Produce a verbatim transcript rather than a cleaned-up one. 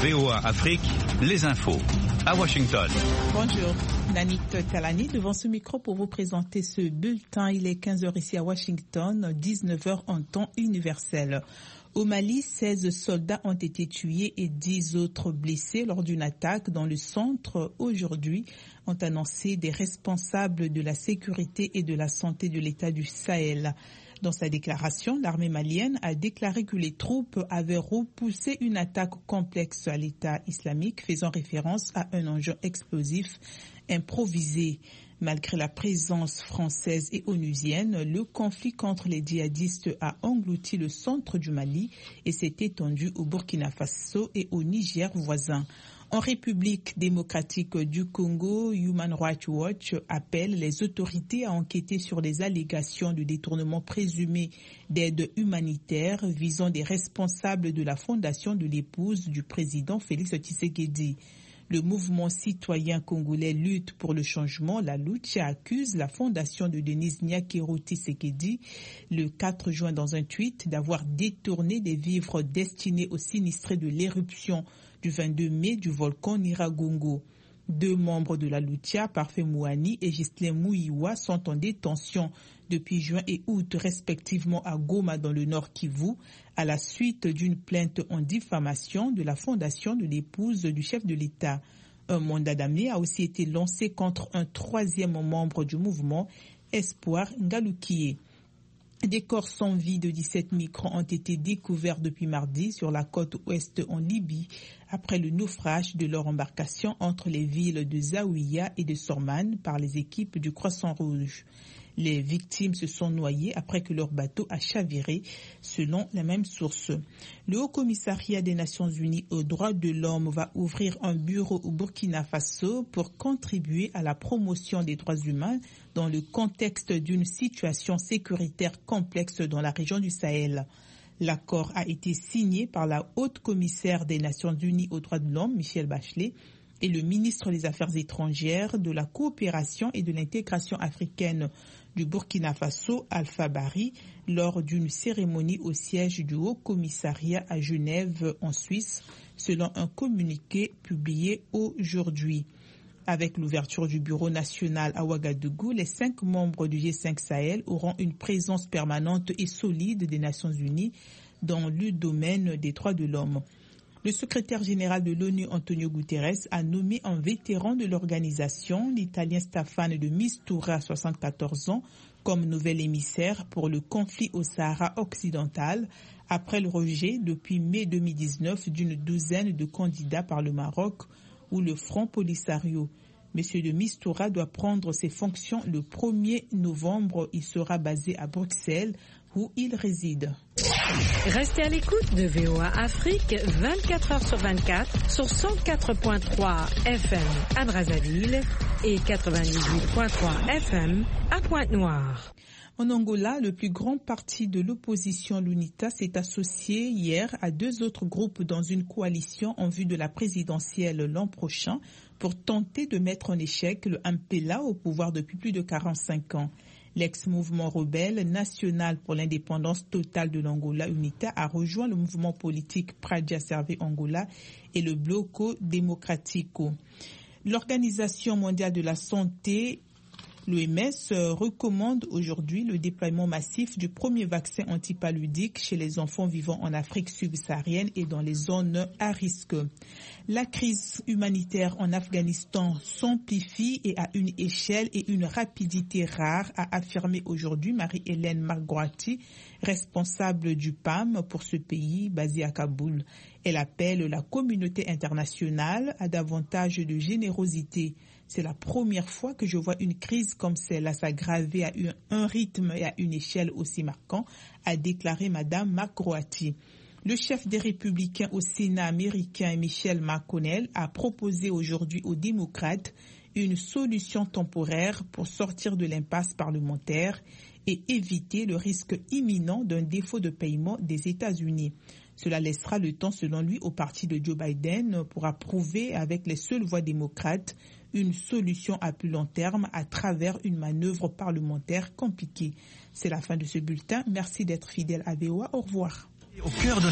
V O A Afrique, les infos. À Washington. Bonjour, Nanit Talani devant ce micro pour vous présenter ce bulletin. Il est quinze heures ici à Washington, dix-neuf heures en temps universel. Au Mali, seize soldats ont été tués et dix autres blessés lors d'une attaque dans le centre. Aujourd'hui, ont annoncé des responsables de la sécurité et de la santé de l'État du Sahel. Dans sa déclaration, l'armée malienne a déclaré que les troupes avaient repoussé une attaque complexe à l'État islamique, faisant référence à un engin explosif improvisé. Malgré la présence française et onusienne, le conflit contre les djihadistes a englouti le centre du Mali et s'est étendu au Burkina Faso et au Niger voisin. En République démocratique du Congo, Human Rights Watch appelle les autorités à enquêter sur les allégations de détournement présumé d'aide humanitaire visant des responsables de la fondation de l'épouse du président Félix Tshisekedi. Le mouvement citoyen congolais Lutte pour le changement, la Lucha, accuse la fondation de Denise Nyakero Tshisekedi le quatre juin dans un tweet d'avoir détourné des vivres destinés aux sinistrés de l'éruption du vingt-deux mai du volcan Nyiragongo. Deux membres de la Lucha, Parfait Mouani et Ghislain Mouiwa, sont en détention depuis juin et août respectivement à Goma dans le Nord Kivu, à la suite d'une plainte en diffamation de la fondation de l'épouse du chef de l'État. Un mandat d'amener a aussi été lancé contre un troisième membre du mouvement, Espoir Ngaloukié. Des corps sans vie de dix-sept migrants ont été découverts depuis mardi sur la côte ouest en Libye après le naufrage de leur embarcation entre les villes de Zaouïa et de Sorman par les équipes du Croissant Rouge. Les victimes se sont noyées après que leur bateau a chaviré, selon la même source. Le Haut-Commissariat des Nations Unies aux droits de l'homme va ouvrir un bureau au Burkina Faso pour contribuer à la promotion des droits humains dans le contexte d'une situation sécuritaire complexe dans la région du Sahel. L'accord a été signé par la Haute-Commissaire des Nations Unies aux droits de l'homme, Michelle Bachelet, et le ministre des Affaires étrangères, de la coopération et de l'intégration africaine du Burkina Faso, Alpha Bari, lors d'une cérémonie au siège du Haut-Commissariat à Genève, en Suisse, selon un communiqué publié aujourd'hui. Avec l'ouverture du bureau national à Ouagadougou, les cinq membres du G cinq Sahel auront une présence permanente et solide des Nations Unies dans le domaine des droits de l'homme. Le secrétaire général de l'ONU, Antonio Guterres, a nommé un vétéran de l'organisation, l'Italien Staffano de Mistura, soixante-quatorze ans, comme nouvel émissaire pour le conflit au Sahara occidental, après le rejet depuis mai deux mille dix-neuf d'une douzaine de candidats par le Maroc ou le Front Polisario. Monsieur de Mistura doit prendre ses fonctions le premier novembre. Il sera basé à Bruxelles, où il réside. Restez à l'écoute de V O A Afrique vingt-quatre heures sur vingt-quatre sur cent quatre virgule trois F M à Brazzaville et quatre-vingt-dix-huit virgule trois F M à Pointe-Noire. En Angola, le plus grand parti de l'opposition, l'UNITA, s'est associé hier à deux autres groupes dans une coalition en vue de la présidentielle l'an prochain pour tenter de mettre en échec le M P L A au pouvoir depuis plus de quarante-cinq ans. L'ex-mouvement rebelle national pour l'indépendance totale de l'Angola, UNITA, a rejoint le mouvement politique Pradia Serve Angola et le Bloco Democratico. L'Organisation mondiale de la santé, l'O M S, recommande aujourd'hui le déploiement massif du premier vaccin antipaludique chez les enfants vivant en Afrique subsaharienne et dans les zones à risque. La crise humanitaire en Afghanistan s'amplifie et à une échelle et une rapidité rares, a affirmé aujourd'hui Marie-Hélène Margoati, responsable du P A M pour ce pays basé à Kaboul. Elle appelle la communauté internationale à davantage de générosité. C'est la première fois que je vois une crise comme celle-là s'aggraver à un rythme et à une échelle aussi marquant, a déclaré Madame Margoati. Le chef des Républicains au Sénat américain, Michel McConnell, a proposé aujourd'hui aux démocrates une solution temporaire pour sortir de l'impasse parlementaire et éviter le risque imminent d'un défaut de paiement des États-Unis. Cela laissera le temps, selon lui, au parti de Joe Biden pour approuver avec les seules voix démocrates une solution à plus long terme à travers une manœuvre parlementaire compliquée. C'est la fin de ce bulletin. Merci d'être fidèle à V O A. Au revoir. Au cœur de